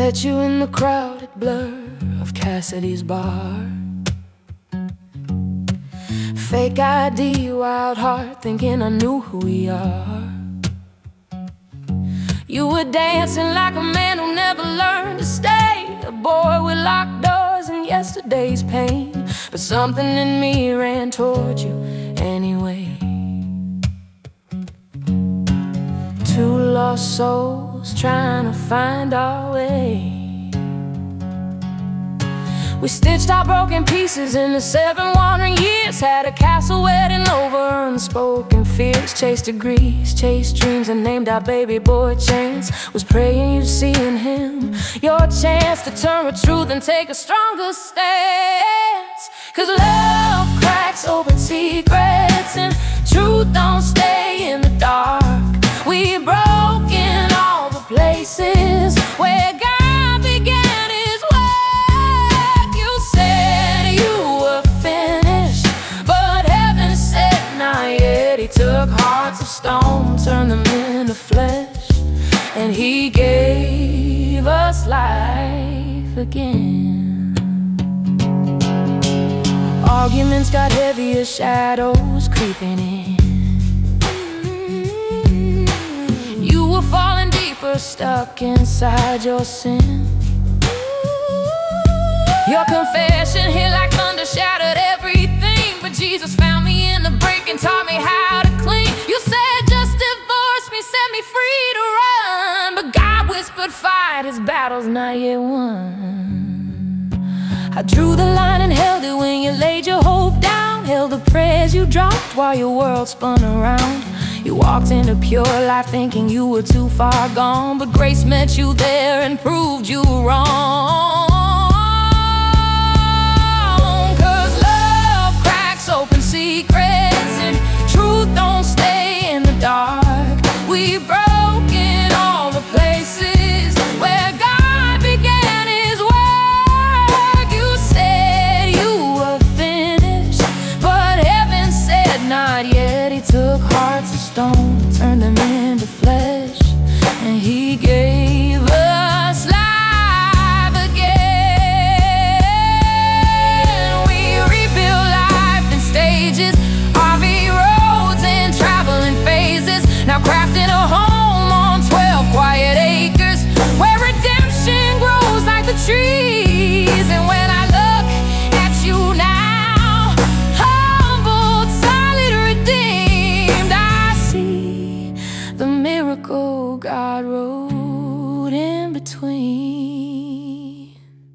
Met you in the crowded blur of Cassidy's bar. Fake ID, wild heart, thinking I knew who we are. You were dancing like a man who never learned to stay, a boy with locked doors and yesterday's pain. But something in me ran toward you anyway. Two lost souls trying to find our way. We stitched our broken pieces into 7 wandering years. Had a castle wedding over unspoken fears. Chased degrees, chased dreams, and named our baby boy Chance. Was praying you'd see in him your chance to turn with truth and take a stronger stance. 'Cause love cracks open secrets and truth don't stay in the dark. We broke in all the places where God began his work. You said you were finished, but heaven said not yet. He took hearts of stone, turned them into flesh, and he gave us life again. Arguments got heavier, shadows creeping in. Falling deeper, stuck inside your sin. Your confession hit like thunder, shattered everything. But Jesus found me in the break and taught me how to clean. You said just divorce me, set me free to run. But God whispered fight, his battle's not yet won. I drew the line and held it when you laid your hope down. Held the prayers you dropped while your world spun around. You walked into pure life thinking you were too far gone, but grace met you there and proved you wrong. 'Cause love cracks open secrets and truth don't stay in the dark. We broke in all the places where God began his work. You said you were finished, but heaven said not yet. He took hearts of stone, turned them into flesh, and he gave us life again. We rebuilt life in stages, RV roads and traveling phases. Now crafting a home on 12 quiet acres where redemption grows like the trees. And when I look at you now, humbled, solid, redeemed, I see the miracle God wrote in between.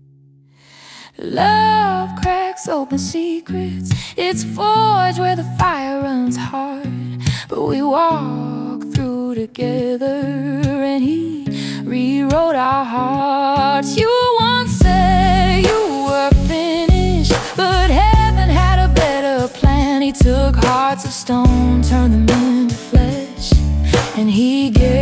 Love cracks open secrets, it's forged where the fire runs hard. But we walk through together and he rewrote our hearts. You once said you were finished, but heaven had a better plan. He took hearts of stone, turned them into flesh, and he gave